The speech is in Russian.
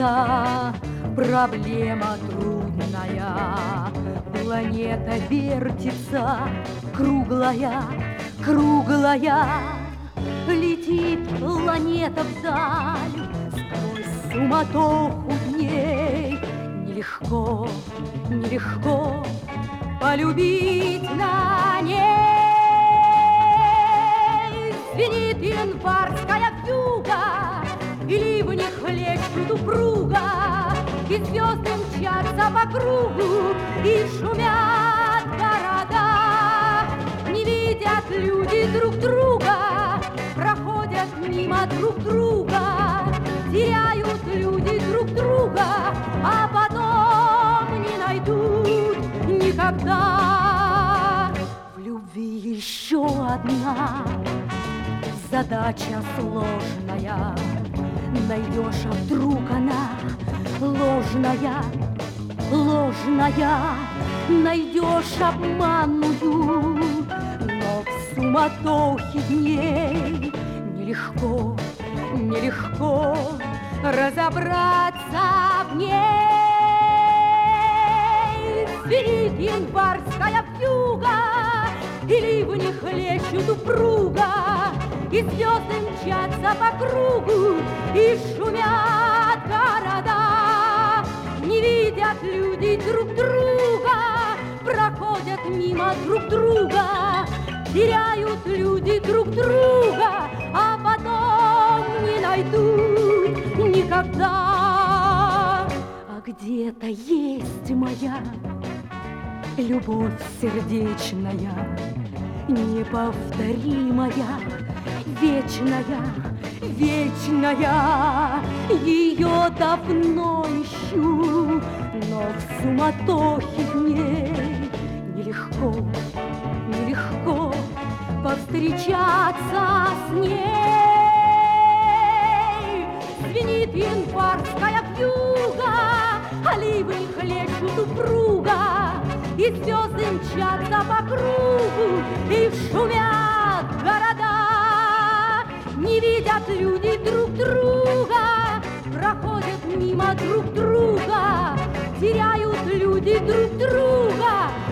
планета, проблема трудная. Планета вертится, круглая, круглая. Летит планета вдаль, сквозь суматоху дней. Нелегко, нелегко полюбить на ней. Звенит январская вьюга, и ливни хлещут упруго, и звезды мчатся по кругу, и шумят города. Не видят люди друг друга, проходят мимо друг друга, теряют люди друг друга, а потом не найдут никогда. В любви еще одна задача сложная. Найдешь, а вдруг она ложная, ложная. Найдешь обманную, но в суматохе дней нелегко, нелегко разобраться в ней. Звенит январская вьюга, и ливни хлещут упруго, и звезды мчатся по кругу, и шумят города. Не видят люди друг друга, проходят мимо друг друга, теряют люди друг друга, а потом не найдут никогда. А где-то есть моя любовь сердечная, неповторимая, вечная, вечная. Ее давно ищу, но в суматохе дней нелегко, нелегко повстречаться с ней. Звенит январская вьюга, а ливни хлещут упруго, и звезды мчатся по кругу, и шумят города. Не видят люди друг друга, проходят мимо друг друга, теряют люди друг друга,